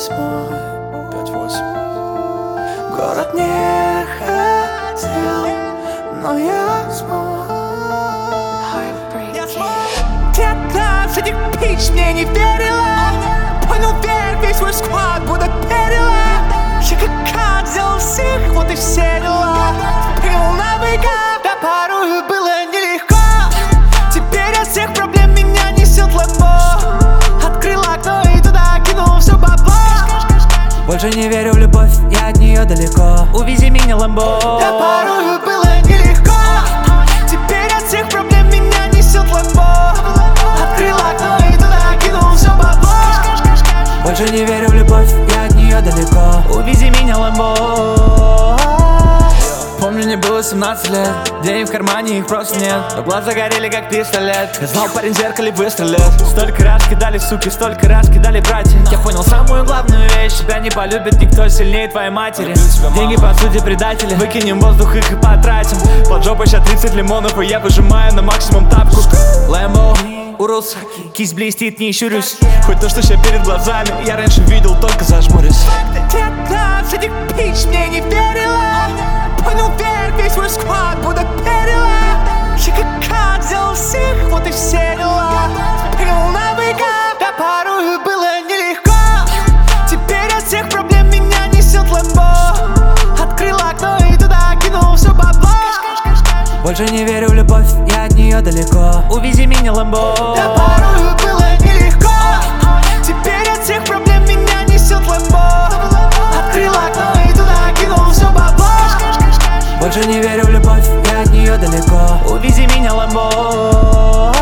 8 5-8. Город не хотел, но я смог. Детка с этих пич мне не верила. Понял, верь, весь свой склад будто перила. Я как кат сделал всех, вот и все дела. Принял на быка, да порою было нелегко. Теперь от всех проблем меня несет ламбо. Открыл окно и туда кинул все бабло. Больше не верю в любовь, я от нее далеко. Увези меня, ламбо. Да порою было нелегко. Теперь от всех проблем меня несет ламбо. Открыл окно и туда кинул все бабло. Больше не верю в любовь, я от нее далеко. Увези меня, ламбо. Помню, мне было 17 лет, денег в кармане, их просто нет. Но глаза горели как пистолет. Я знал, парень в зеркале выстрелит. Столько раз кидали суки, столько раз кидали братья. Я понял самую главную вещь: тебя не полюбит никто сильнее твоей матери. Деньги по сути предатели, выкинем воздух их и потратим. Под жопой сейчас 30 лимонов, и я выжимаю на максимум тапку. Лэмбо, Урус, кисть блестит, не щурюсь. Хоть то, что сейчас перед глазами, я раньше видел, только зажмурюсь. Детка с этих пич мне не верила. Понял, верь, весь свой склад будто перила. Я как кат сделал всех, вот и все дела. Принял на быка, да порою было нелегко. Теперь от всех проблем меня несет ламбо. Открыл окно и туда кинул все бабло. Больше не верю в любовь, я от нее далеко. Увези меня, ламбо. Да порою было нелегко. Теперь от всех проблем меня несет ламбо. Открыл окно и туда кинул все бабло. Больше не верю в любовь, я от нее далеко. Увези меня, ламбо.